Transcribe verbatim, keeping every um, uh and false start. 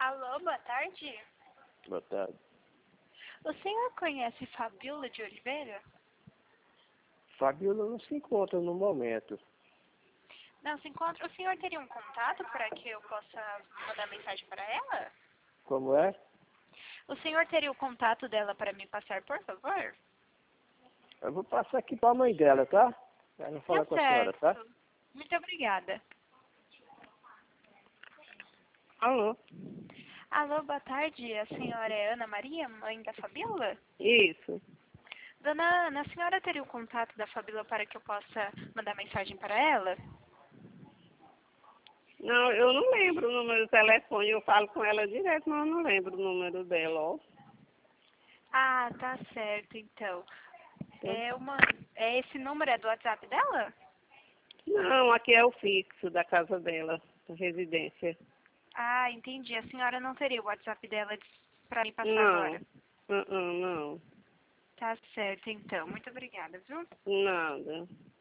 Alô, boa tarde. Boa tarde. O senhor conhece Fabiola de Oliveira? Fabiola não se encontra no momento. Não se encontra. O senhor teria um contato para que eu possa mandar mensagem para ela? Como é? O senhor teria o contato dela para me passar, por favor? Eu vou passar aqui para a mãe dela, tá? Ela fala Tá com a senhora, tá? certo. Muito obrigada. Alô? Alô, boa tarde. A senhora é Ana Maria, mãe da Fabiola? Isso. Dona Ana, a senhora teria o contato da Fabiola para que eu possa mandar mensagem para ela? Não, eu não lembro o número do telefone. Eu falo com ela direto, mas eu não lembro o número dela, ó. Ah, tá certo, então. É uma... é esse número é do WhatsApp dela? Não, aqui é o fixo da casa dela, da residência. Ah, entendi. A senhora não teria o WhatsApp dela para me passar Não, agora? uh -uh, não, Tá certo, então. Muito obrigada, viu? nada.